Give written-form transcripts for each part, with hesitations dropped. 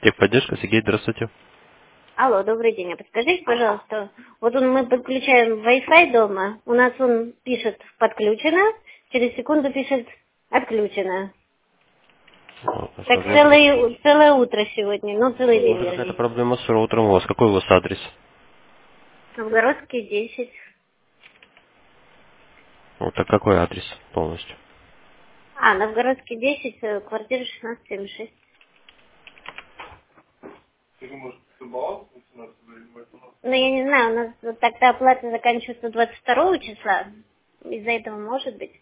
Техподдержка, Сергей, здравствуйте. Алло, добрый день. А подскажите, пожалуйста, вот мы подключаем Wi-Fi дома, у нас он пишет подключено, через секунду пишет отключено. Вот, Так возможно, целое утро сегодня, ну целый день возможно, какая-то вернее. проблема с роутером у вас. Какой у вас адрес? Новгородский 10. Вот, а какой адрес полностью? Новгородский 10, квартира 1676. Ну, я не знаю, у нас вот так-то оплата заканчивается 22 числа. Из-за этого может быть.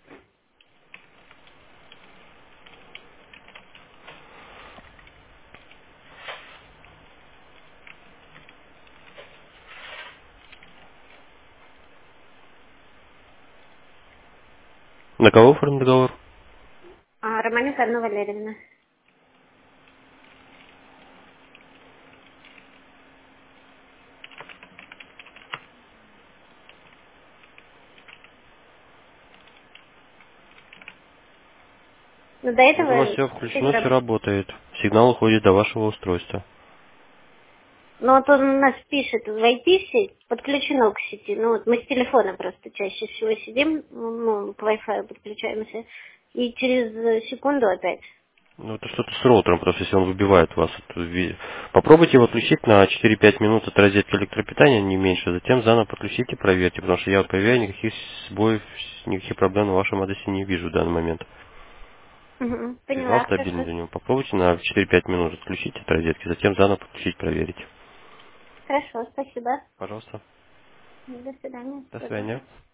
На кого оформлен договор? Романюк Анна Валерьевна. Но до Вот у вас этого все без включено, все проблем. работает. Сигнал уходит до вашего устройства. Ну вот он у нас пишет, войти в сеть, подключено к сети. Ну вот мы с телефона просто чаще всего сидим, ну, к Wi-Fi подключаемся. И через секунду опять. Ну, это что-то с роутером, просто если он выбивает вас. Попробуйте его отключить на 4-5 минут от розетки электропитания, не меньше. Затем заново подключите, проверьте, потому что я вот проверяю, никаких сбоев, никаких проблем на вашем адресе не вижу в данный момент. Угу, Сигнал поняла, стабильный хорошо. для него. Попробуйте на 4-5 минут отключить от розетки, затем заново подключить, проверить. Хорошо, спасибо. Пожалуйста. До свидания. До Всего доброго. свидания.